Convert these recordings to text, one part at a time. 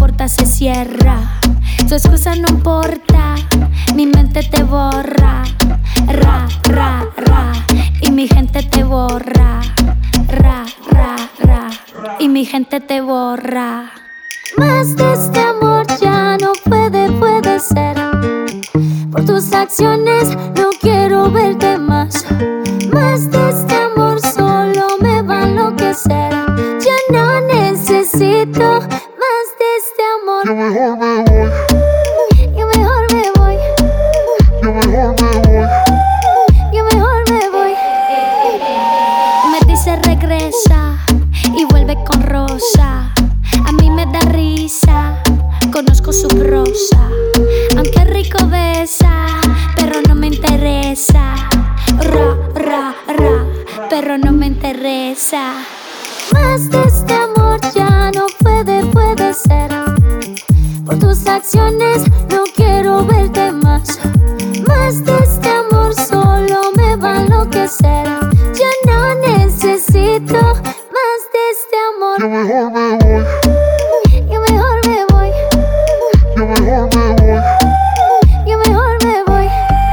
puerta se cierra. Tu excusa no importa, mi mente te borra. Ra, ra, ra, y mi gente te borra. Ra, ra, ra, y mi gente te borra. Más de este amor ya no puede ser. Por tus acciones no quiero verte más. Más de este amor solo me va a enloquecer. Ya no necesito más de este amor. Yo mejor me voy. Yo mejor me voy. Yo mejor me voy. Yo mejor me voy. Me dice regresa y vuelve con rosa. A mí me da risa, conozco su prosa. Aunque rico besa, pero no me interesa. Ra, ra, ra, pero no me interesa. Más de este amor ya no puede ser. Por tus acciones no quiero verte más. Más de este amor solo me va a enloquecer. Ya no necesito más de este amor. Yo mejor me voy. Yo mejor me voy. Yo mejor me voy. Yo mejor me voy.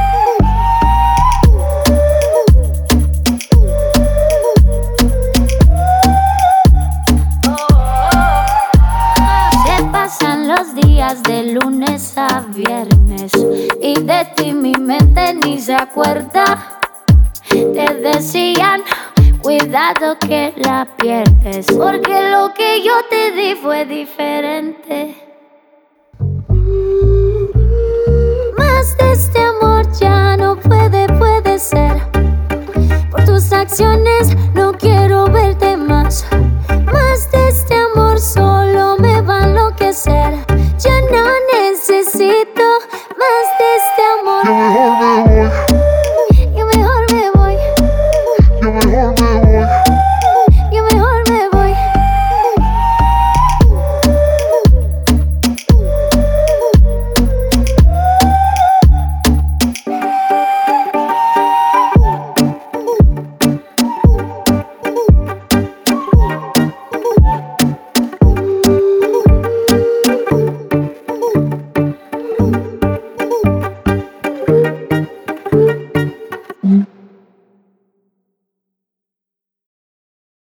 Se pasan los días de lunes a viernes y de ti mi mente ni se acuerda. Te decían, cuidado que la pierdes, porque lo que yo te di fue diferente. Más de este amor ya no puede ser. Por tus acciones no quiero verte más. Más de este amor solo me va a enloquecer.